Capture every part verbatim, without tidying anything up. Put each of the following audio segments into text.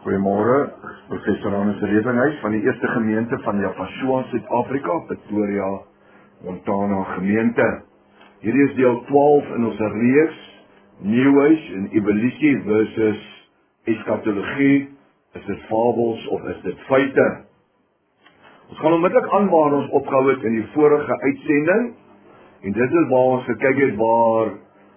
Goeiemôre, professor Hannes Revenhuis van die eerste gemeente van Yafashua, Suid-Afrika, Pretoria, Montana gemeente. Hierdie is deel twaalf in ons reeks, New Age en Evolusie versus Eskatologie. Is dit fabels of is dit feite? Ons gaan onmiddellik aan waar ons opgehou het in die vorige uitsending. En dit is waar ons gekyk het waar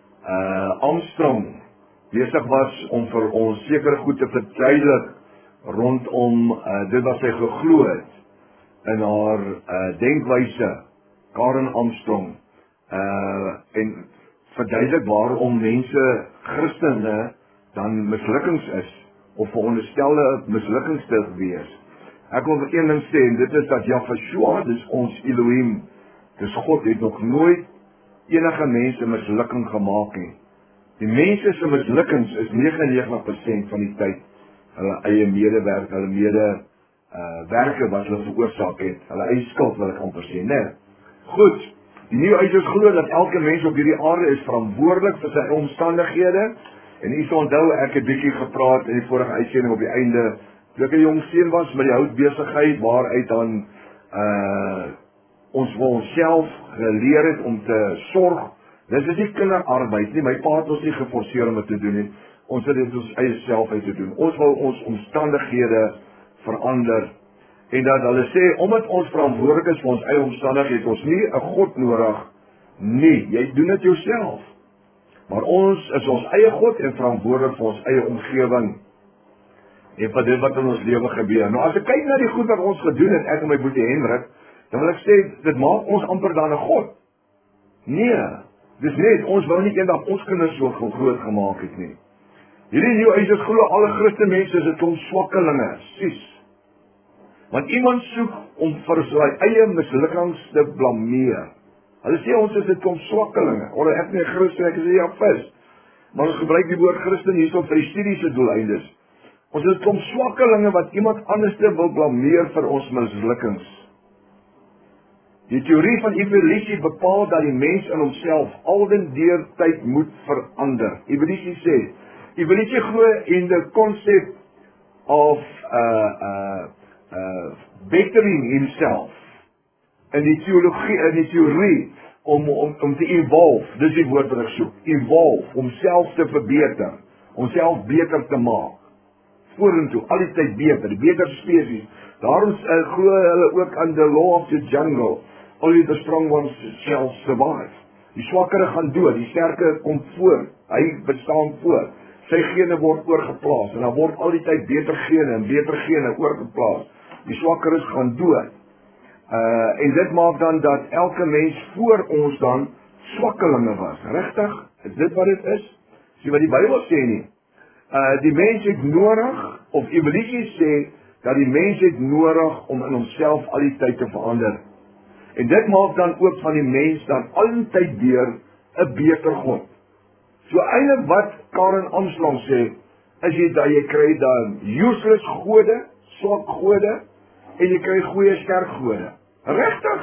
uh, Armstrong besig was om vir ons sekere goed te verduidelik rondom uh, dit wat sy geglo het in haar uh, denkwyse, Karen Armstrong, uh, en verduidelik waarom mense Christene dan mislukkings is, of veronderstelde mislukkings te wees. Ek wil vir een ding sê, en dit is dat Yafashua, dis ons Elohim, dis God, het nog nooit enige mense mislukking gemaak nie. Die mense se mislukkings is negenennegentig persent van die tyd hulle eie medewerk, hulle mede uh, werke wat hulle veroorsaak het, hulle eie skuld wil ek amper sê, né? Goed, die New Agers glo dat elke mens op hierdie aarde is verantwoordelik vir sy omstandighede, en u sal onthou, ek het bietjie gepraat in die vorige uitsending op die einde, toe ek 'n jong seun was met die houtbesigheid, waaruit dan uh, ons vir onsself geleer het om te sorg. Dit is nie kinderarbeid nie, my pa het ons nie geforseer om dit te doen nie. Ons het dit ons eie self uit te doen. Ons wou ons omstandighede verander. En dat hulle sê, omdat ons verantwoordelik is vir ons eie omstandighede, het ons nie 'n God nodig. Nee, jy doen dit jouself. Maar ons is ons eie God en verantwoordelik vir ons eie omgewing. En vir dit wat in ons lewe gebeur. Nou as ek kyk na die goed wat ons gedoen het, ek en my boetie Hendrik, dan wil ek sê, dit maak ons amper dan 'n God. Nee. Dis net, ons wou nie eendag ons kinders so groot gemaak het nie. Hierdie New Agers glo alle Christen mense is 'n klomp swakkelinge, sies. Want iemand soek om vir sy eie mislukkings te blameer. Hulle sê ons is 'n klomp swakkelinge. Omdat ek nie 'n Christen ek is 'n Jafis. Maar ons gebruik die woord Christen hierso vir die studiese doeleindes. Ons is 'n klomp swakkelinge wat iemand anders wil blameer vir ons mislukkings. Die teorie van evolusie bepaal dat die mens in homself al den deur tyd moet verander. Evolusie sê, evolusie glo in the concept of uh, uh, uh, bettering himself. In die teologie, in die teorie om, om, om te evolve, dis die woord wat ek soek, evolve, om self te verbeter, om self beter te maak. Vorentoe, al die tyd beter, die beter spesies. Daarom uh, glo hulle ook aan the law of the jungle. Only the strong ones shall survive. Die swakkere gaan dood, die sterke kom voor, hy bestaan voor. Sy gene word oorgeplaas, en dan word al die tyd beter gene en beter gene oorgeplaas. Die swakkeres gaan dood. Uh, en dit maak dan dat elke mens voor ons dan swakkelinge was. Regtig? Is dit wat dit is? Sien wat die Bybel sê nie. Uh, die mens het nodig, of evolusie sê, dat die mens het nodig om in homself al die tyd te verander. En dit maak dan ook van die mens dan altyd weer 'n beter God. So eintlik wat Karen Armstrong sê, is jy dat jy kry dan useless gode, swak gode, en jy kry goeie sterk gode. Regtig?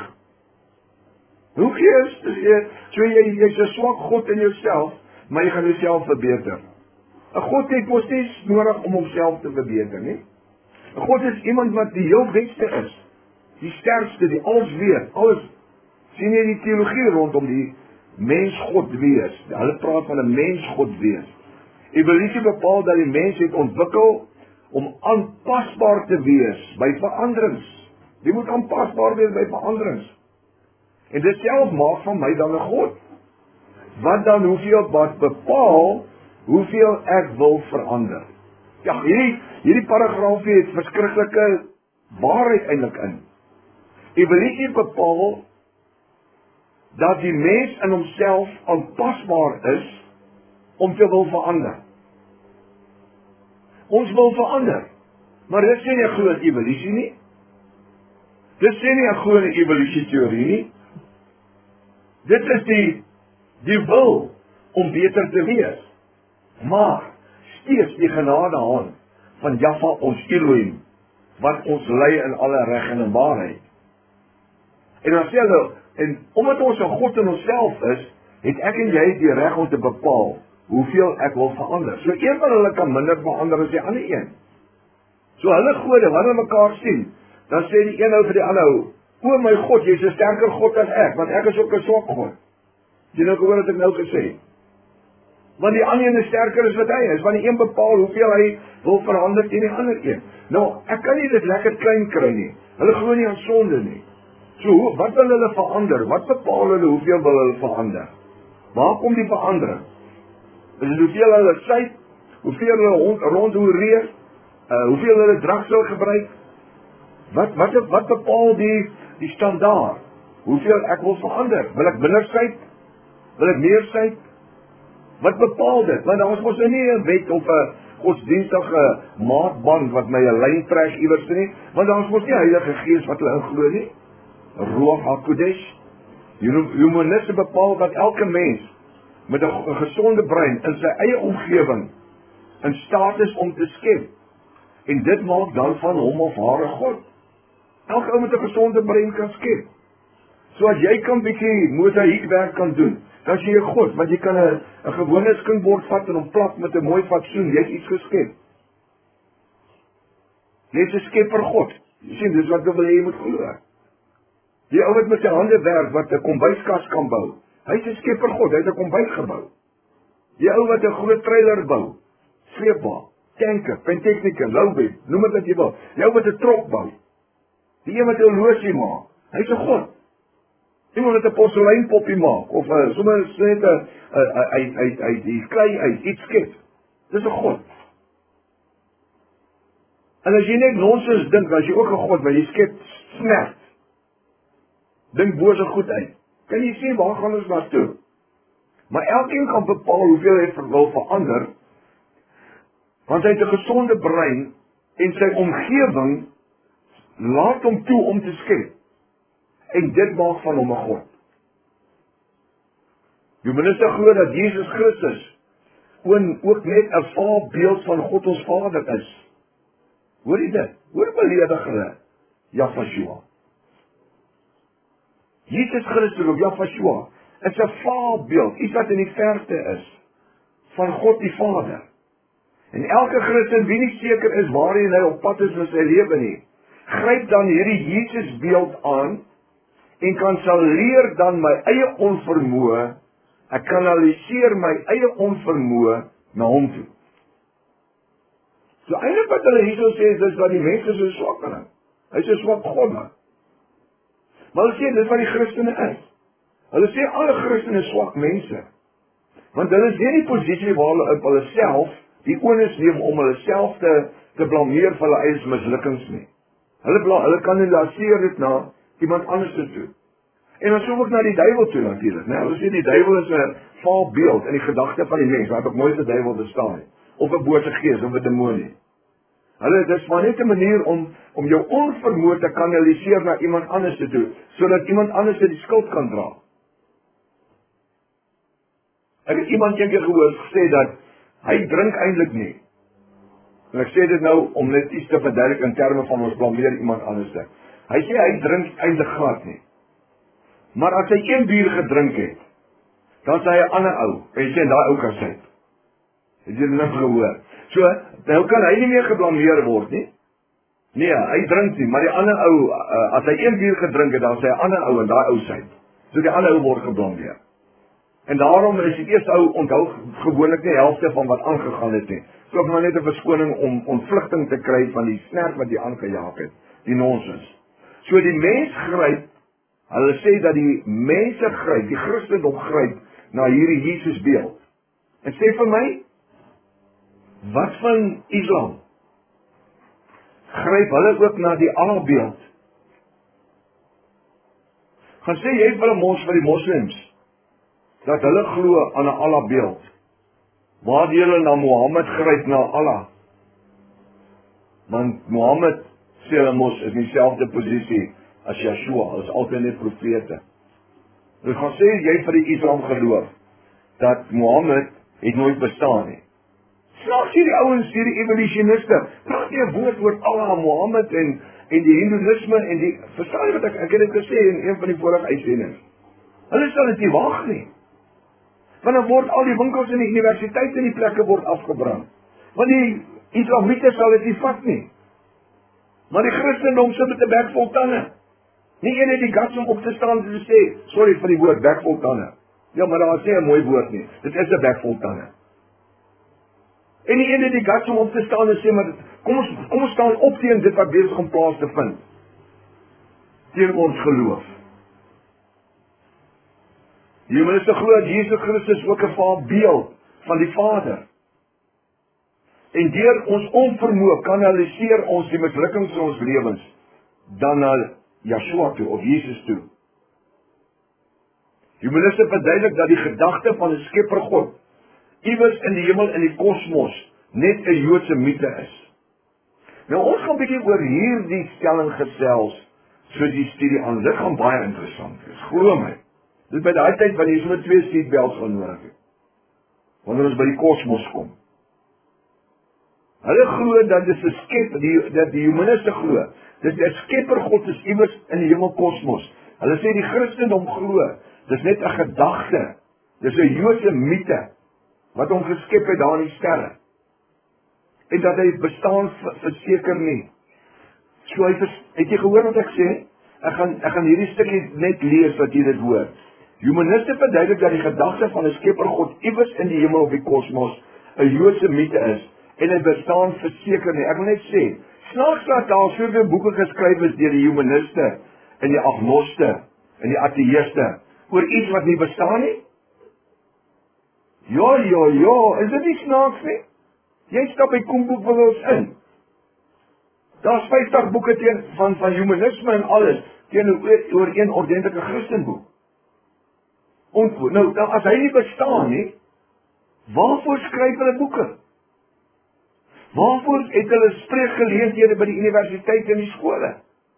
Hoe gees, jy, so jy, jy's 'n swak God in jouself, maar jy gaan jouself verbeter. 'n God het mos nie nodig om homself te verbeter nie. 'n God is iemand wat die heel beste is. Die sterkste, die alles weet, alles. Sien jy die teologie rondom die mens-God wees? Hulle praat van 'n mens-God wees. Evolusie bepaal dat die mens het ontwikkel om aanpasbaar te wees by veranderings. Die moet aanpasbaar wees by veranderings. En dit self maak van my dan 'n God. Wat dan hoeveel wat bepaal hoeveel ek wil verander. Ja, hierdie, hierdie paragraafie het verskriklike waarheid eintlik in. Evolusie bepaal dat die mens in homself aanpasbaar is om te wil verander. Ons wil verander, maar dit sê nie 'n groot evolusie nie. Dit sê nie 'n groot evolusie teorie nie. Dit is die, die wil om beter te wees. Maar steeds die genadehand van Jahwe ons Elohim, wat ons lei in alle reg en in waarheid. En dan sê hulle, en omdat ons 'n God in onsself is, het ek en jy die reg om te bepaal hoeveel ek wil verander. So een van hulle kan minder verander as die ander een. So hulle gode, wanneer hulle mekaar sien, dan sê die een ou vir die ander ou, o my God, jy is 'n sterker God as ek, want ek is ook 'n swak God. Jy nou gehoor wat ek nou gesê. Want die ander een is sterker as wat hy is, want die een bepaal hoeveel hy wil verander teen die ander een. Nou, ek kan nie dit lekker klein kry nie. Hulle glo nie aan sonde nie. So, wat wil hulle verander? Wat bepaal hulle hoeveel wil hulle verander? Waar kom die verandering? Is dit hoeveel hulle syt, hoeveel hulle rond, rondhoereer, uh, hoeveel hulle drugs sal gebruik? Wat, wat, wat bepaal die, die standaard? Hoeveel ek wil verander? Wil ek minder syt? Wil ek meer syt? Wat bepaal dit? Want ons mos nie 'n wet of 'n godsdienstige maatband wat my 'n lyn trek iewers nie, want ons mos nie Heilige Gees wat hulle inglo nie. Ruach HaKodesh. Humaniste bepaal dat elke mens met 'n gesonde brein in sy eie omgewing in staat is om te skep. En dit maak dan van hom of haar 'n God. Elke ou met 'n gesonde brein kan skep. So as jy kan bietjie mosaïekwerk kan doen, dan is jy 'n God, want jy kan 'n 'n gewone skinkbord vat en hom plak met 'n mooi fatsoen, jy het iets geskep. Jy is 'n skepper God. Jy sien, dis wat wil jy moet glo. Die ou wat met sy hande werk, wat 'n kombuiskas kan bou, hy is 'n skepper God, hy het 'n kombuis gebou. Die ou wat 'n groot trailer bou, sleepwa, tanker, Pentechnica, Loubet, noem dit wat jy wil. Die ou wat 'n trok bou, die een wat 'n horlosie maak, hy is 'n God. Iemand wat 'n porseleinpoppie maak, of uh, sommer net 'n uit uit uit die klei uit iets skep. Dis 'n God. En as jy net nonsens dink, as jy ook 'n God, want jy skep smert. Dink bose goed uit. Kan jy sien waar gaan ons na toe? Maar elkeen kan bepaal hoeveel hy wil verander, want hy het 'n gesonde brein en sy omgewing laat hom toe om te skep. En dit maak van hom 'n God. Die minister glo dat Jesus Christus ook net 'n voorbeeld van God ons Vader is. Hoor jy dit? Hoor beledig hulle? Jahweh. Jesus Christus of Jahweh is 'n voorbeeld, iets wat in die verte is van God die Vader. En elke Christen wie nie seker is waarheen hy op pad is in sy lewe nie, gryp dan hierdie Jesus beeld aan en kan sal leer dan my eie onvermoë, ek kanaliseer my eie onvermoë na hom toe. So eintlik wat hulle hierso sê, is dat die mense so swak is. Hy is so swak God. Maar hulle sê, dis wat die Christene is. Hulle sê, alle Christene is swak mense. Want hulle is nie in die posisie waar hulle op hulle self die onus neem om hulle self te, te blameer vir hulle eie mislukkings nie. Hulle, bla, hulle kanaliseer dit na iemand anders te doen. En dan soek ook na die duiwel toe natuurlik, né? Hulle sê die duiwel is 'n voorbeeld in die gedagte van die mens, waar ook nooit 'n duiwel bestaan, of 'n bose gees of 'n demonie. Hulle dis maar net 'n manier om om jou onvermoë te kanaliseer na iemand anders te doen, sodat iemand anders die skuld kan dra. Ek het iemand eendag gehoor gesê dat hy drink eintlik nie. En ek sê dit nou om net iets te verduidelik in terme van ons blameer iemand anders te. Hy sê hy drink eintlik glad nie. Maar as hy een bier gedrink het, dan sê hy 'n ander ou, en hy sê daai ou kan sy. Het jy dit nou gehoor? So, nou kan hy nie meer geblameer word nie. Nee, hy drink nie, maar die ander ou, uh, as hy een bier gedrink het, dan sê hy 'n ander ou en daai ou sy. So die ander ou word geblameer. En daarom is die eerste ou onthou gewoonlik nie helfte van wat aangegaan het nie. So maar net 'n verskoning om ontvlugting te kry van die snerp wat jy aangejaag het, die nonsens. So die mens gryp, hulle sê dat die mense gryp, die Christendom gryp na hierdie Jesus beeld. En sê vir my, wat van Islam? Gryp hulle ook na die Allah beeld? Gaan sê jy vir 'n mos vir die moslems dat hulle glo aan 'n Allah beeld, waar die hulle na Mohammed gryp na Allah. Want Mohammed sê hulle mos is in dieselfde posisie as Yeshua, as altyd net profete. Dus gaan sê jy vir die Islam geloof dat Mohammed het nooit bestaan nie. Slags hierdie ouens, hierdie evolutioniste, praat nie 'n woord oor Allah, Mohammed en en die Hindoeïsme en die verstaan jy wat ek ek het dit gesê in een van die vorige uitsendings. Hulle sal dit nie wag nie. Want dan word al die winkels en die universiteite en die plekke word afgebrand. Want die Islamiete sal dit nie vat nie. Maar die Christendom sit met 'n bek vol tande. Nie een het die guts om op te staan en te sê, sorry vir die woord, bek vol tande. Ja, maar daar is nie 'n mooi woord nie. Dit is 'n bek vol tande. En die een het die guts om op te staan en sê, maar kom ons, kom ons staan op teen dit wat besig om plaas te vind. Teen ons geloof. Die humaniste glo dat Jesus Christus ook 'n beeld van die Vader. En deur ons onvermoë kanaliseer ons die mislukkings in ons lewens dan na Yeshua toe of Jesus toe. Humaniste verduidelik dat die gedagte van 'n skepper God iewers in die hemel in die kosmos net 'n Joodse mite is. Nou ons gaan 'n bietjie oor hierdie stelling gesels so die studie aan. Dit gaan baie interessant wees. Glo my. Dit by daai tyd wanneer jy so twee seatbelts gaan nodig het. Wanneer ons by die kosmos kom. Hulle glo dat dit 'n skep, die dat die humaniste glo, dis 'n skepper God is iewers in die hemel kosmos. Hulle sê die Christendom glo, dis net 'n gedagte. Dis 'n Joodse mite wat hom geskep het daar in die sterre. En dat hy bestaan verseker nie. So hy vers, het jy gehoor wat ek sê? Ek gaan ek gaan hierdie stukkie net lees dat jy dit hoor. Humaniste verduidelik dat die gedagte van 'n skepper God iewers in die hemel of die kosmos 'n Joodse mite is en hy bestaan verseker nie. Ek wil net sê, snaaks dat daar soveel boeke geskryf is deur die humaniste en die agnoste en die ateïste oor iets wat nie bestaan nie. Ja, ja, ja, is dit nie snaaks nie? Jy stap by Koenboek van ons in. Daar's vyftig boeke teen van van humanisme en alles teenoor een ordentlike Christenboek. Ontwoord. Nou, as hy nie bestaan nie, waarvoor skryf hulle boeke? Waarvoor het hulle spreekgeleenthede by die universiteite en die skole?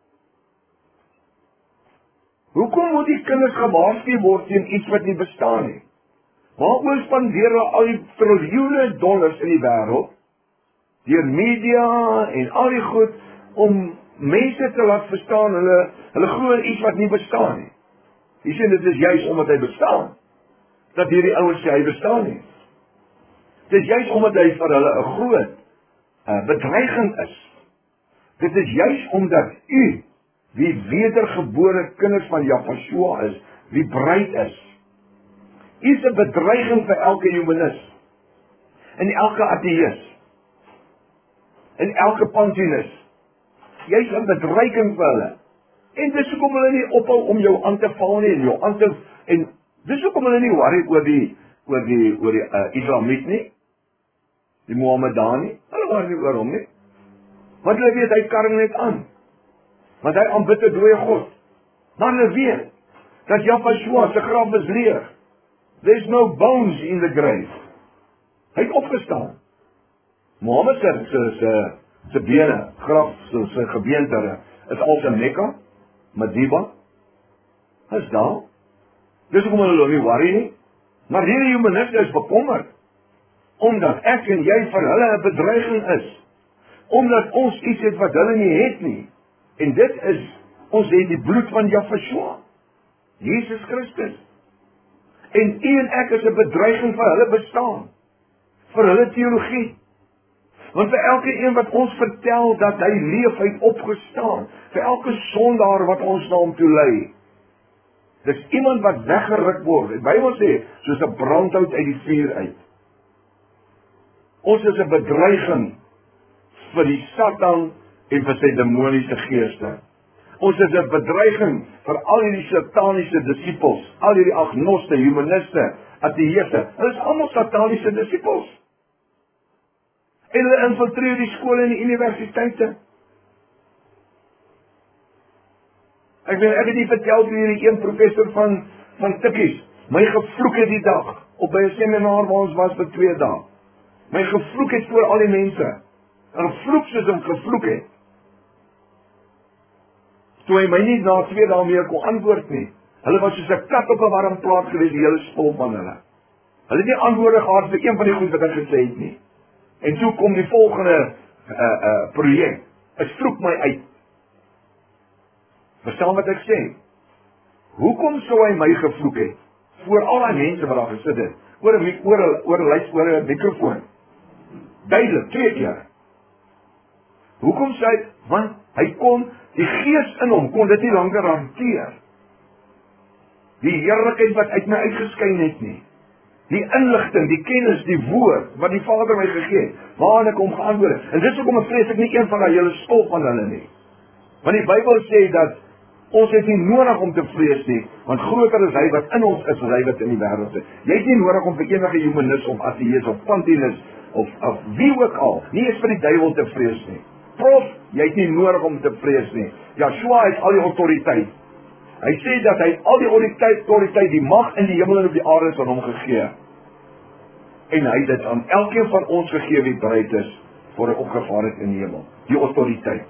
Hoekom moet die kinders gewaarsku word teen iets wat nie bestaan nie? Waaroor spandeer hulle al die triljoene dollars in die wêreld, deur media en al die goed, om mense te laat verstaan, hulle, hulle glo in iets wat nie bestaan nie. Jy sê dit is juist omdat hy bestaan, dat hierdie ouens sê hy bestaan nie. Dit is juist omdat hy vir hulle 'n groot uh, bedreiging is. Dit is juist omdat u, wie wedergebore kinders van Yahshua is, wie bruid is, u is 'n bedreiging vir elke humanis, en elke ateïs, en elke panteïs. Jy is 'n bedreiging vir hulle. En dis hoekom hulle nie ophou om jou aan te val nie, en jou aan te, en dis hoekom hulle nie worry oor die, oor die, oor die uh, Islamiet nie, die Mohammedan nie, hulle worry nie oor hom nie. Want hulle weet, hy karring net aan. Want hy aanbid 'n dooie God. Maar hulle weet, dat Yahshua se graf is leeg. There's no bones in the grave. Hy het opgestaan. Mohammed se, se, se, se bene, graf, se, se gebeente, is als in Mekka, Mediba, is daar. Dis hoekom hulle nie worry nie. Maar hierdie humaniste is bekommerd, omdat ek en jy vir hulle 'n bedreiging is. Omdat ons iets het wat hulle nie het nie. En dit is, ons het die bloed van Yahshua, Jesus Christus. En u en ek is 'n bedreiging vir hulle bestaan, vir hulle teologie. Want vir elke een wat ons vertel dat hy leef, hy het opgestaan, vir elke sondaar wat ons na hom toe lei, dis iemand wat weggeruk word. Die Bybel sê, soos 'n brandhout uit die vuur uit. Ons is 'n bedreiging vir die Satan en vir sy demoniese geeste. Ons is 'n bedreiging vir al hierdie sataniese disippels, al hierdie agnoste, humaniste, ateïste. Hulle is almal sataniese disippels. En hulle infiltreer die skole en die universiteite. Ek weet, ek het nie vertel vir hierdie een professor van, van Tikkies, my gevloek het die dag, op by 'n seminar waar ons was vir twee dae. My gevloek het voor al die mense. En gevloek soos hom gevloek het. Toe hy my nie na twee dae meer kon antwoord nie. Hulle was soos 'n kat op 'n warm plaas gewees, die hele spul van hulle. Hulle het nie antwoorde gehad vir een van die goed wat ek gesê het nie. En toe kom die volgende uh, uh, projek. Ek vloek my uit. Verstaan wat ek sê? Hoekom sou hy my gevloek het? Voor al die mense wat daar gesit het. Oor 'n oor 'n oor 'n lys oor 'n mikrofoon. Duidelik, twee keer. Hoekom sê hy? Want hy kon, die gees in hom, kon dit nie langer hanteer. Die heerlikheid wat uit my uitgeskyn het nie. Die inligting, die kennis, die woord, wat die Vader my gegee het, waarin ek hom geantwoord het. En dis hoekom ek vrees ek nie een van daai hele stol van hulle nie. Want die Bybel sê dat ons het nie nodig om te vrees nie, want groter is hy wat in ons is, as hy wat in die wêreld is. Jy het nie nodig om vir enige humanis of ateïs of panteïs of, of wie ook al, nie eens vir die duiwel te vrees nie. Prof, jy het nie nodig om te vrees nie. Joshua het al die autoriteit. Hy sê dat hy al die autoriteit, autoriteit die mag in die hemel en op die aarde is aan hom gegee. En hy het dit aan elkeen van ons gegee wie bereid is voor hy opgevaar het in die hemel. Die autoriteit.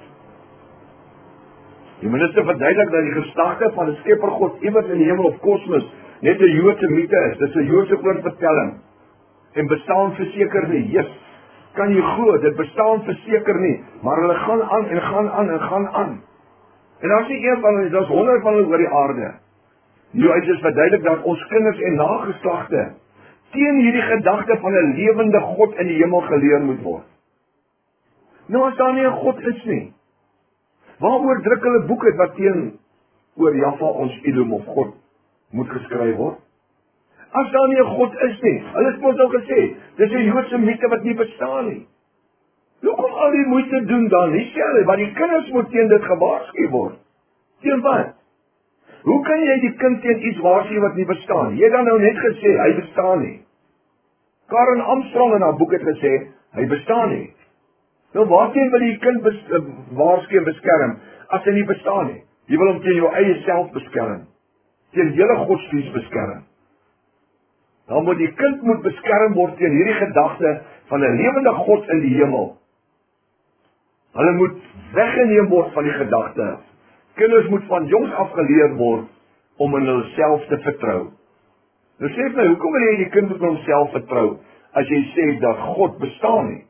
Die minister verduidelik dat die gesdagte van die skepper God iewers in die hemel of kosmos net 'n Joodse mite is. Dit is 'n Joodse oorvertelling. En bestaan verseker nie. Jesus, kan jy glo, dit bestaan verseker nie. Maar hulle gaan aan en gaan aan en gaan aan. En daar is nie een van hulle, daar is honderd van hulle oor die aarde. Nou hy is verduidelik dat ons kinders en nageslagte teen hierdie gedagte van 'n lewende God in die hemel geleer moet word. Nou as daar nie 'n God is nie, waaroor druk hulle boeke wat teen oor Jaffa ons Edom of God moet geskryf word? As daar nie 'n God is nie, hulle het mos al gesê, dis 'n Joodse mite wat nie bestaan nie. Hoekom al die moeite doen dan nie self, want die kinders moet teen dit gewaarsku word. Teen wat? Hoe kan jy die kind teen iets waarsku wat nie bestaan? Jy het dan nou net gesê, hy bestaan nie. Karen Armstrong in haar boek het gesê, hy bestaan nie. Nou waarteen wil jy die kind waarsku en beskerm, as hy nie bestaan nie? Jy wil hom teen jou eie self beskerm. Teen hele godsdienst beskerm. Dan moet die kind moet beskerm word teen hierdie gedagte van 'n lewende God in die hemel. Hulle moet weggeneem word van die gedagte. Kinders moet van jongs af geleer word om in hulself te vertrou. Nou sê vir my, hoekom wil jy die kind op homself vertrou as jy sê dat God bestaan nie?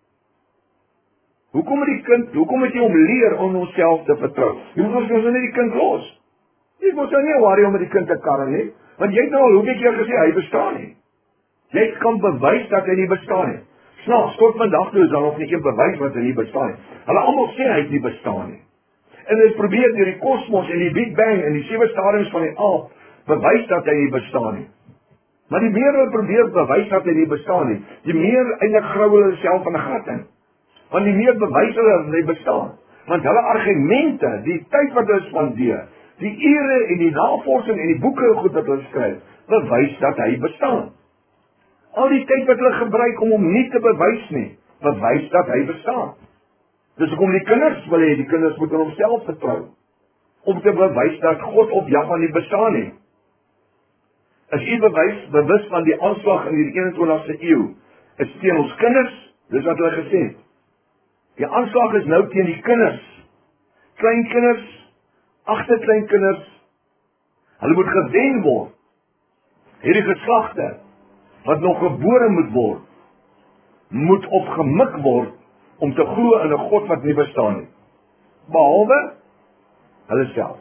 Hoekom moet die kind, hoekom moet jy hom leer om homself te vertrou? Jy moet ons nou net die kind los. Jy moet nou nie worry om met die kind te karre nie, want jy het nou al hoeveel keer gesê hy bestaan nie. Jy kan bewys dat hy nie bestaan nie. Snaaks, tot vandag toe is daar nog nie een bewys wat hy nie bestaan nie. Hulle almal sê hy het nie bestaan nie. En hulle probeer deur die kosmos en die Big Bang en die sewe stadiums van die aap bewys dat hy nie bestaan nie. Maar die meer hulle probeer bewys dat hy nie bestaan nie, die meer eintlik grou hulle self van 'n gat in. Want die meer bewys hulle dat hy bestaan. Want hulle argumente, die tyd wat hulle spandeer, die ure en die navorsing en die boeke en goed wat hulle skryf, bewys dat hy bestaan. Al die tyd wat hulle gebruik om hom nie te bewys nie, bewys dat hy bestaan. Dus hoekom die kinders wil hê, die kinders moet in homself vertrou, om te bewys dat God op Jaffa nie bestaan nie. As jy bewys, bewus van die aanslag in die eenentwintigste eeu, is teen ons kinders, dis wat hulle gesê het. Die aanslag is nou teen die kinders, kleinkinders, agterkleinkinders, hulle moet gewen word. Hierdie geslagte, wat nog gebore moet word, moet opgemik word, om te glo in 'n God wat nie bestaan nie. Behalwe, hulle self.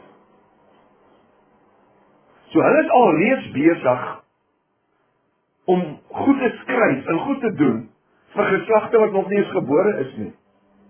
So hulle is al reeds besig, om goed te skryf en goed te doen, vir geslagte wat nog nie eens gebore is nie.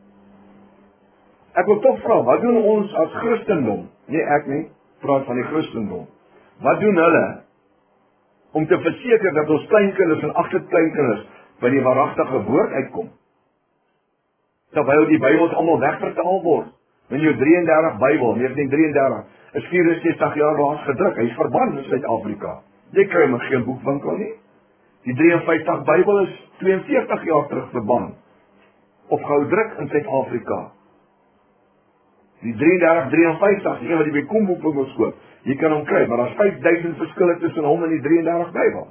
Ek wil toch vra, wat doen ons as Christendom? Nee, ek nie, praat van die Christendom. Wat doen hulle, om te verseker dat ons kleinkinders en agterkleinkinders by die waaragtige woord uitkom? Terwyl die Bybels almal wegvertaal word. In jou drie en dertig Bybel, negentien drie en dertig, is vyf en sestig jaar laas gedruk. Hy is verbân in Suid-Afrika. Jy kry hom in geen boekwinkel nie. Die drie en vyftig Bybel is twee en veertig jaar terug verbân. Of gehou druk in Suid-Afrika. Die drie en dertig, drie en vyftig, die een wat jy by Komboekwinkels koop, jy kan hom kry, maar daar is vyf duisend verskille tussen hom en die drie en dertig Bybel.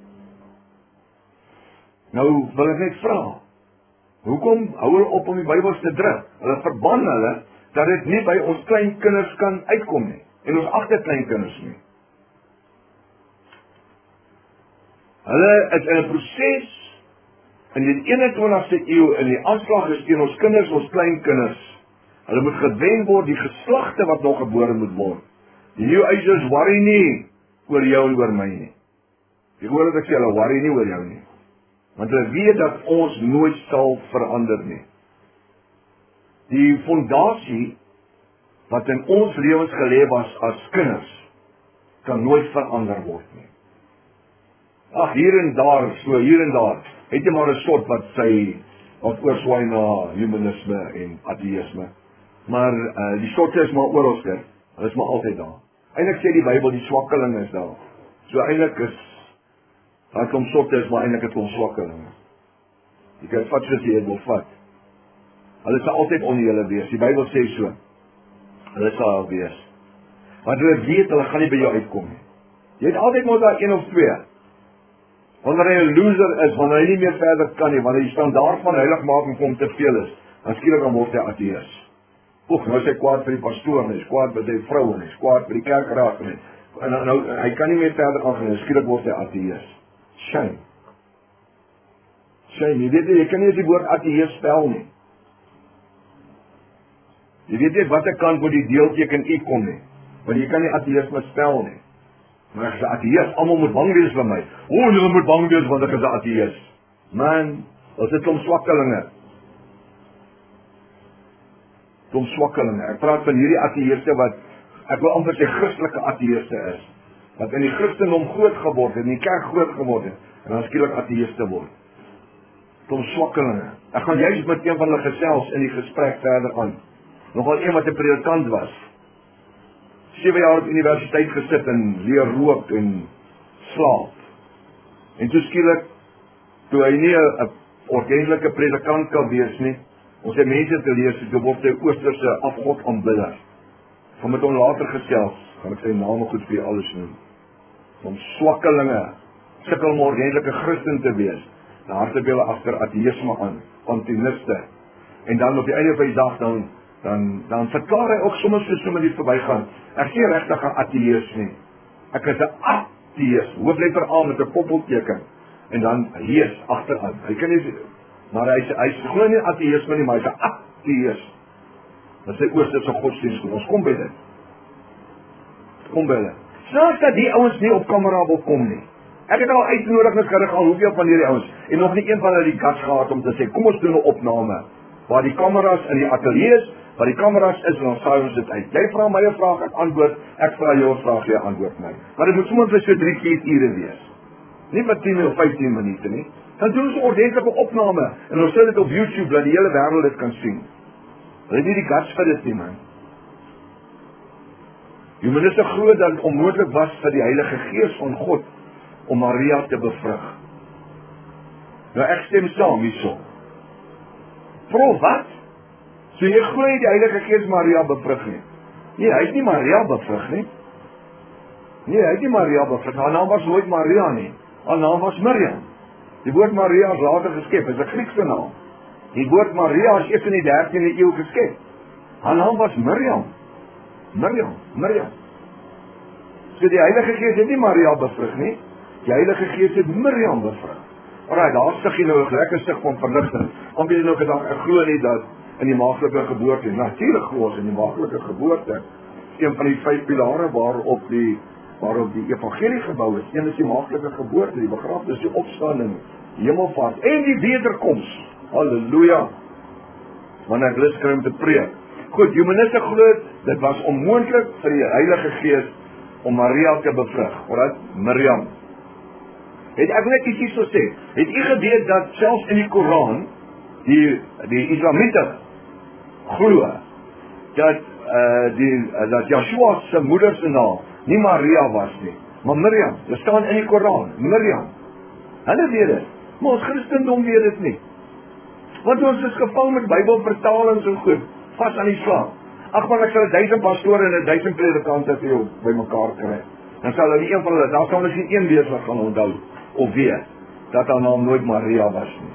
Nou wil ek net vra, hoekom hou hulle op om die Bybels te druk? Hulle verbân hulle, dat dit nie by ons kleinkinders kan uitkom nie, en ons agterkleinkinders nie. Hulle is in 'n proses, in die eenentwintigste eeu, in die aanslag is teen ons kinders, ons kleinkinders. Hulle moet gewen word, die geslagte wat nog gebore moet word. Die New Agers worry nie oor jou en oor my nie. Jy hoor wat ek sê, hulle worry nie oor jou nie. Want hulle weet dat ons nooit sal verander nie. Die fondasie wat in ons lewens gelê was as kinders, kan nooit verander word nie. Ag, hier en daar, so hier en daar, het jy maar 'n soort wat sy, wat oorswaai na humanisme en ateïsme. Maar uh, die soorte is maar oral skryf, hulle is maar altyd daar. Eintlik sê die Bybel, die swakkeling is daar. So eintlik is, daai klomp soorte is maar eintlik 'n klomp swakkeling. Jy kan vat soos jy wil vat. Hulle sal altyd onder julle wees, die Bybel sê so. Hulle sal wees. Want hulle weet, hulle gaan nie by jou uitkom nie. Jy het altyd maar daar een of twee. Wanneer hy 'n loser is, wanneer hy nie meer verder kan nie, wanneer die standaard van heiligmaking vir hom te veel is, dan skielik dan word hy ateïs. Oek, nou is hy kwaad vir die pastoor, hy is kwaad vir sy vrou, hy is kwaad vir die kerkraad, en, en nou, nou, hy kan nie meer verder gaan nie, skielik word hy ateïs. Shame. Shame, jy weet nie, jy kan nie eens die woord ateïs spel nie. Jy weet nie wat ek kan voor die deelteken u kom nie, want jy kan nie ateïsme spel nie. Maar ek is 'n ateïs, almal moet bang wees vir my. O, julle moet bang wees want ek is 'n ateïs. Man, ons het om swakkelinge. Om swakkelinge. Ek praat van hierdie ateïste wat, ek wil amper sê Christelike ateïste is. Wat in die Christendom groot geword het, in die kerk groot geword het, en dan skielik ateïste word. Om swakkelinge. Ek gaan juist met een van hulle gesels in die gesprek verder aan. Nogal een wat 'n predikant was. sewe jaar op universiteit gesit en leer rook en slaap. En toe skielik, toe hy nie 'n ordentlike predikant kan wees nie, ons het mense te lees, toe word hy oosterse afgod aanbidder. Van met hom later gesels, gaan ek sy name goed vir alles noem. Om swakkelinge, sukkel om ordentlike Christen te wees, dan hardloop hulle agter ateïsme aan, antiniste. En dan op die einde van die dag dan dan, dan verklaar hy ook soms so sommer die verbygaan. Ek sê regtig 'n ateïs nie. Ek is 'n ateïs, hoofletter A met 'n koppelteken, en dan hees agteraan. Hy kan nie, maar hy sê, hy glo nie ateïsme nie, maar hy's 'n ateïs. Dat sy oosterse godsdienst, ons kom by dit. Kom by dit. Selfs dat die ouens nie op kamera wil kom nie. Ek het al uitnodigings gerig aan hoeveel van hierdie ouens, en nog nie een van hulle die guts gehad om te sê, kom ons doen 'n opname, waar die kameras in die ateljee is, waar die kameras is en ons saai ons dit uit. Jy vra my 'n vraag, ek antwoord, ek vra jou 'n vraag, jy antwoord my. Maar dit moet sommer vir so drie vier ure wees. Nie vir tien of vyftien minute nie. Dan doen ons 'n ordentlike opname en ons sit dit op YouTube dat die hele wêreld dit kan sien. Hulle het nie die guts vir dit nie, man. Humaniste glo dat dit onmoontlik was vir die Heilige Gees van God om Maria te bevrug. Nou ek stem saam hierso. Vro wat? So jy glo die Heilige Gees Maria bevrug nie? Nee, hy het nie Maria bevrug nie. Nee, hy het nie Maria bevrug. Haar naam was nooit Maria nie. Haar naam was Miriam. Die woord Maria is later geskep, is 'n Griekse naam. Die woord Maria is eers in die dertiende eeu geskep. Haar naam was Miriam. Miriam, Miriam. So die Heilige Gees het nie Maria bevrug nie. Die Heilige Gees het Miriam bevrug. Alraai, daar stig jy nou 'n lekker stig van verligting. Om jy nou gedag, ek glo nie dat in die maaglike geboorte, natuurlik glo ons in die maaglike geboorte, een van die vyf pilare waarop die waarop die evangelie gebou is. Een is die maaglike geboorte, die begrafenis, die opstanding, die hemelvaart en die wederkoms. Halleluja. Wanneer ek lus kry om te preek. Goed, humaniste glo dit was onmoontlik vir die Heilige Gees om Maria te bevrug. Alraai, Miriam. Het ek net iets so sê. Het u geweet dat selfs in die Koran die die Islamiete glo dat uh, die uh, dat Joshua se moeder se naam nie Maria was nie, maar Miriam. Dit staan in die Koran, Miriam. Hulle weet dit, maar ons Christendom weet dit nie. Want ons is gevang met Bybelvertalings en goed, vas aan die slag. Ag man, ek sal duisend pastore en duisend predikante vir jou bymekaar kry. Dan sal hulle een van hulle, daar sal miskien een wees wat gaan onthou of weet dat haar naam nooit Maria was nie.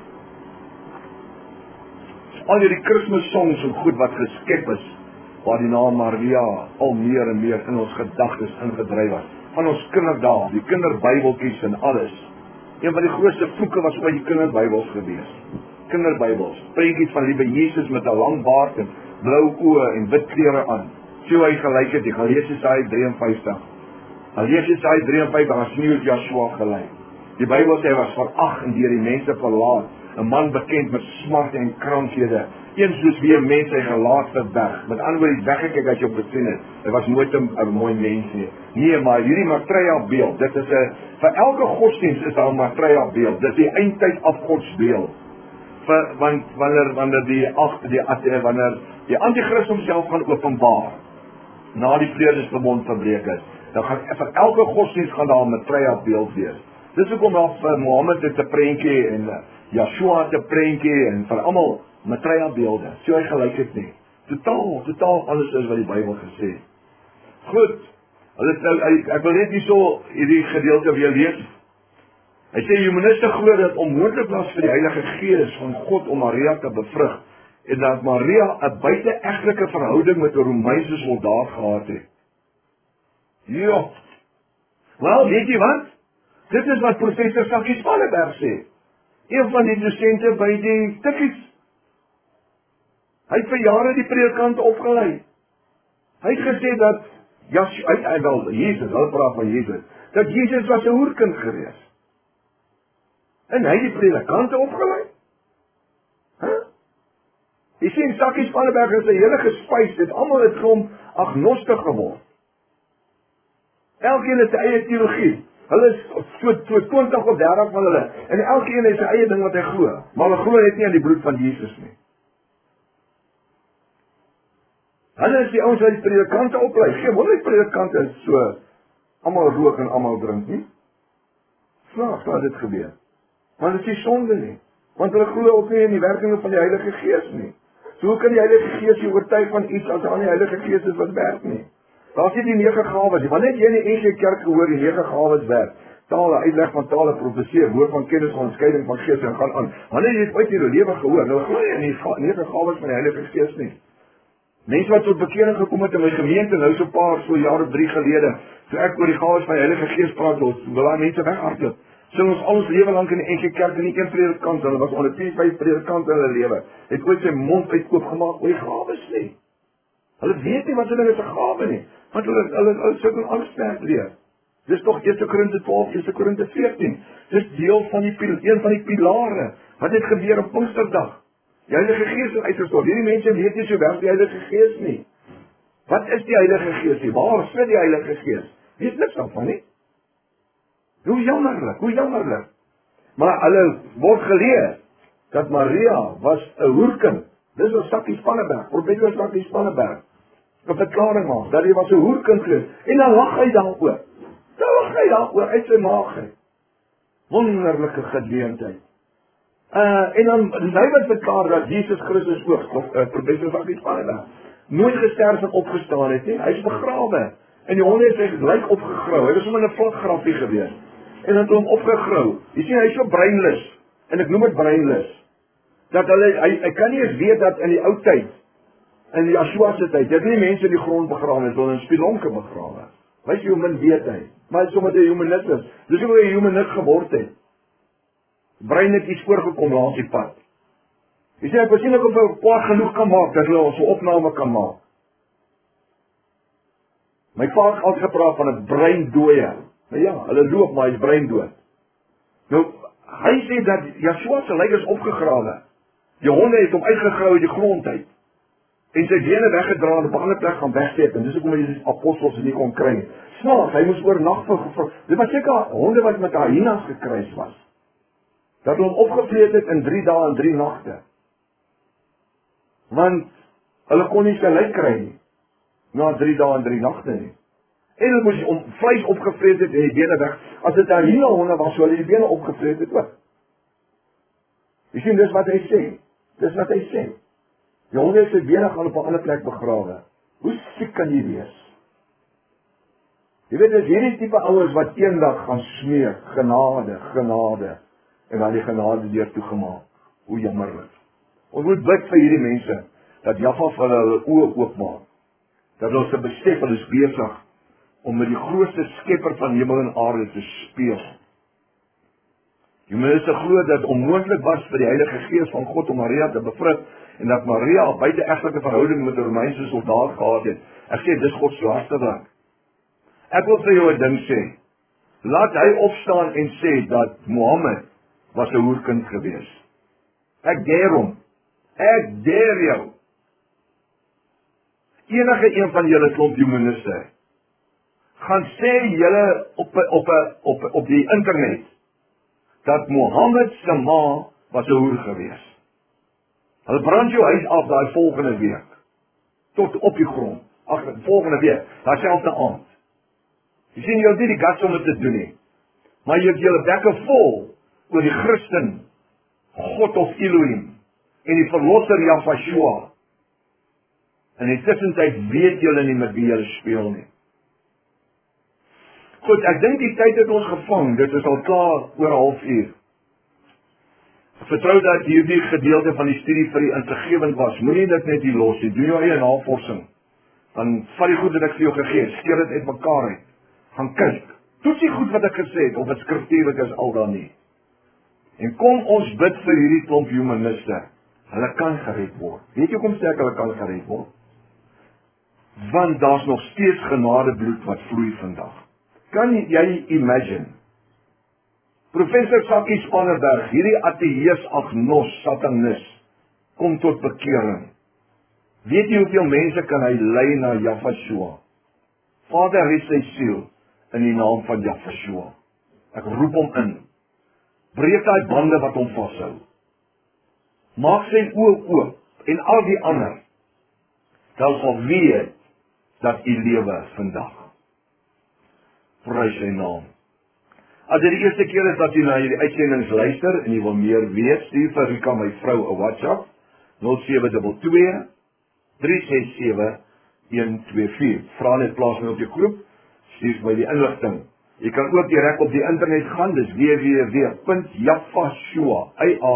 Al hierdie Kersfees-songs en goed wat geskep is, waar die naam Maria al meer en meer in ons gedagtes ingedryf was. Van ons kinderdae, die kinderbybeltjies en alles. Een van die grootste vloeke was by die kinderbybels gewees. Kinderbybels, prentjies van liewe Jesus met 'n lang baard en blou oë en wit klere aan. So hy gelyk het, jy gaan lees Jesaja drie en vyftig. Al lees Jesaja drie en vyftig, as nie Joshua gelyk. Die Bybel sê hy was verag en deur die mense verlaat, 'n man bekend met smart en krankhede, Eens soos wie 'n mens sy gelaat verberg. Met ander woorde, weggekyk as jy op gesien het. Hy was nooit 'n 'n mooi mens nie. Nee, maar hierdie Maitreya beeld, dit is 'n vir elke godsdienst is daar 'n Maitreya beeld. Dit is die eindtyd afgodsbeeld. Vir want wanneer wanneer die ag die die wanneer die anti-kris homself gaan openbaar na die vredesverbond verbreek is, dan gaan vir elke godsdienst gaan daar 'n Maitreya beeld wees. Dis hoekom daar vir Mohammed het 'n prentjie en Joshua het 'n prentjie en vir almal Maitreya beelde. So hy gelyk het nie. Totaal, totaal alles is wat die Bybel gesê het. Goed. Hulle ek wil net hierso hierdie gedeelte weer lees. Hy sê humaniste glo dat onmoontlik was vir die Heilige Gees van God om Maria te bevrug en dat Maria 'n buite-egtelike verhouding met 'n Romeinse soldaat gehad het. Ja. Wel, weet jy wat? Dit is wat professor Sakkie Spanneberg sê. Een van die dosente by die Tikkies. Hy het vir jare die predikante opgelei. Hy het gesê dat Joshua, hy, hy wel, Jesus, hulle praat van Jesus, dat Jesus was 'n hoerkind gewees. En hy het die predikante opgelei. Huh? Jy sien, Sakkie Spanneberg is 'n hele gespuis, dit almal het hom agnosties geword. Elkeen het sy eie teologie. Hulle is so, so twintig of dertig van hulle, en elkeen het sy eie ding wat hy glo, maar hulle glo net nie aan die bloed van Jesus nie. Hulle is die ouens wat die predikante oplei. Geen wonder die predikante is so, almal rook en almal drink nie. Snaaks laat dit gebeur. Maar dit is nie sonde nie, want hulle glo ook nie in die werking van die Heilige Gees nie. So hoe kan die Heilige Gees jou oortuig van iets as daar nie die Heilige Gees is wat werk nie? Daar is nie die nege gawes nie, want net jy in die N G Kerk gehoor die nege gawes werk. Tale, uitleg van tale, profeseer, woord van kennis, onderskeiding van gees en gaan aan. Wanneer jy dit uit jou lewe gehoor, nou glo jy in die nege gawes van die Heilige Gees nie. Mense wat tot bekering gekom het in my gemeente, nou so 'n paar, so jaar of drie gelede, so ek oor die gawes van die Heilige Gees praat, wil daar mense weghardloop. Sing ons al ons lewe lank in die N G Kerk en nie een predikant, hulle was onder vier, vyf predikante in hulle lewe, het ooit sy mond uitkoop gemaak oor die gawes nie. Hulle weet nie wat hulle is 'n gawe nie, want hulle hulle hulle sit in angstwerk leer. Dis tog Eerste Korinte twaalf, Eerste Korinte veertien. Dis deel van die een van die pilare. Wat het gebeur op Pinksterdag? Die Heilige Gees is uitgestort. Hierdie mense weet nie so werk die Heilige Gees nie. Wat is die Heilige Gees nie? Waar sit die Heilige Gees? Weet niks daarvan nie. Hoe jammerlik, hoe jammerlik. Maar hulle word geleer dat Maria was 'n hoerkind. Dis wat Sakkie Spanneberg, professor Sakkie Spanneberg, 'n verklaring maak, dat hy was 'n hoerkind gewees. En dan lag hy daaroor. Dan lag hy daaroor uit sy maag uit. Wonderlike gedeeldheid. Uh, en dan hy wat verklaar dat Jesus Christus ook, uh, professor Sakkie Spanneberg, nooit gesterf en opgestaan het nie. Hy is begrawe. En die honde het sy lijk opgegrou. Hy was om in 'n vlakgrafie gewees. En het hom opgegrou. Jy sien, hy is so breinlus. En ek noem dit breinlus. Dat hulle, hy, hy kan nie eens weet dat in die ou tyd, in die Joshua se tyd, dat nie mense in die grond begrawe is, hulle in spilonke begrawe. Wys jy hoe min weet hy. Maar hy is sommer 'n humanist is. Dis hoe hy 'n humanist geword het. Brein het iets voorgekom langs die pad. Jy sê, ek was nie of hy kwaad genoeg kan maak, dat hulle ons 'n opname kan maak. My pa het altyd gepraat van 'n breindooie. Nou ja, hulle loop, maar hy is breindood. Nou, hy sê dat Joshua se lijk is opgegrawe. Die honde het hom uitgegrou uit die grond uit. En sy bene weggedra en op 'n ander plek gaan wegsteek. En dis hoekom hy die apostels nie kon kry nie. Snaaks, hy moes oornag vir. Dit was seker honde wat met hyenas gekruis was. Dat hom opgevreet het in drie dae en drie nagte. Want hulle kon nie sy lijk kry nie. Na drie dae en drie nagte nie. En hulle moes om vleis opgevreet het en die bene weg. As dit daar hyena honde was, sou hulle die bene opgevreet het ook. Jy sien, dis wat hy sê. Dis wat hy sê. Die honde het sy bene gaan op 'n ander plek begrawe. Hoe siek kan jy wees? Jy weet, dis hierdie tipe ouers wat eendag gaan smeek, genade, genade, en dan die genade deur toegemaak. Hoe jammerlik. Ons moet bid vir hierdie mense, dat Jahwe vir hulle oë oopmaak. Dat ons se besef hulle is besig om met die grootste skepper van hemel en aarde te speel. Die mense glo dat onmoontlik was vir die Heilige Gees van God om Maria te bevrug, en dat Maria 'n buite-egtelike verhouding met 'n Romeinse soldaat gehad het. Ek sê, dis God se laaste werk. Ek wil vir jou 'n ding sê. Laat hy opstaan en sê dat Mohammed was 'n hoerkind gewees. Ek dare hom. Ek dare jou. Enige een van julle klomp humaniste gaan sê julle op op op op die internet dat Mohammed se ma was 'n hoer gewees. Hulle brand jou huis af daai volgende week tot op die grond. Ag, volgende week, daai selfde aand. Jy sien jy het nie die guts om dit te doen nie. Maar jy het julle bekke vol oor die Christen, God of Elohim en die verlosser Yahshua. En in die tussentyd weet julle nie met wie julle speel nie. Goed, ek dink die tyd het ons gevang, dit is al klaar oor 'n halfuur. Ek vertrou dat hierdie gedeelte van die studie vir die insiggewend was. Moenie dit net hier los nie, doen jou eie navorsing. Dan vat die goed wat ek vir jou gegee het, skeer dit uit mekaar uit. Gaan kyk, toets die goed wat ek gesê het, of dit skriftuurlik is al dan nie. En kom ons bid vir hierdie klomp humaniste. Hulle kan gered word. Weet jy hoekom sê ek hulle kan gered word? Want daar's nog steeds genadebloed wat vloei vandag. Kan jy imagine? Professor Sakkie Spannerberg, hierdie ateïs, agnos, satanis, kom tot bekering. Weet jy hoeveel mense kan hy lei na Yahshua? Vader, red sy siel in die naam van Yahshua. Ek roep hom in. Breek daai bande wat hom vashou. Maak sy oë oop en al die ander dan sal weet dat u lewe vandag. Prys sy naam. As dit die eerste keer is dat jy na hierdie uitsendings luister en jy wil meer weet, stuur vir Rika, my vrou, 'n WhatsApp nul sewe twee twee, drie ses sewe, een twee vier. Vra net plaas my op die groep, stuur my die inligting. Jy kan ook direk op die internet gaan, dis w w w punt yahshua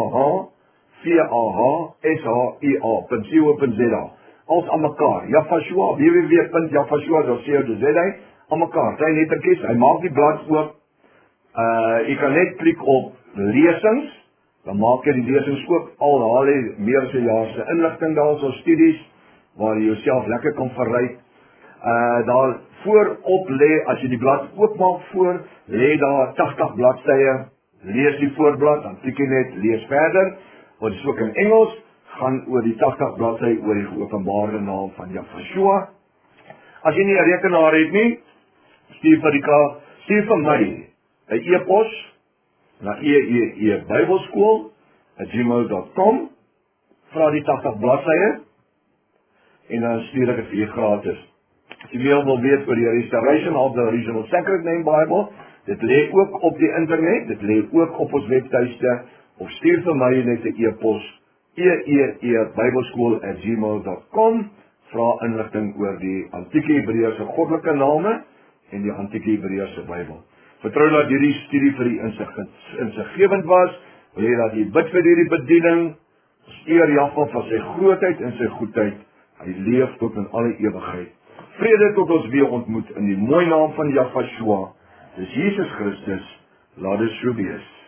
punt co punt za. Als aan mekaar, Yahshua, w w w punt yahshua punt co punt za, aan mekaar, klein lettertjies, hy maak die blad oop. Uh, jy kan net klik op lesings, dan maak jy die lesings oop, al haal jy meer as 'n jaar se inligting daar, so studies, waar jy jouself lekker kan verryk. Uh, daar voorop lê, as jy die blad oopmaak voor, lê daar tagtig bladsye, lees die voorblad, dan klik jy net lees verder, wat is ook in Engels, gaan oor die tagtig bladsy oor die geopenbaarde naam van Yahshua. As jy nie 'n rekenaar het nie, stuur vir die ka, stuur vir my 'n e-pos na e e e bybelskool at gmail dot com, vra die tagtig bladsye en dan stuur ek dit vir jou gratis. As jy meer wil weet oor die Restoration of the Original Sacred Name Bible, dit lê ook op die internet, dit lê ook op ons webtuiste, of stuur vir my net 'n e-pos e e e bybelskool at gmail dot com, vra inligting oor die antieke Hebreëse goddelike name en die antieke Hebreëse Bybel. Vertrou dat hierdie studie vir die insiggewend was, wil jy dat jy bid vir hierdie bediening, eer Jahwe van sy grootheid en sy goedheid, hy leef tot in alle ewigheid. Vrede tot ons weer ontmoet in die mooi naam van Yahshua, dis Jesus Christus, laat dit so wees.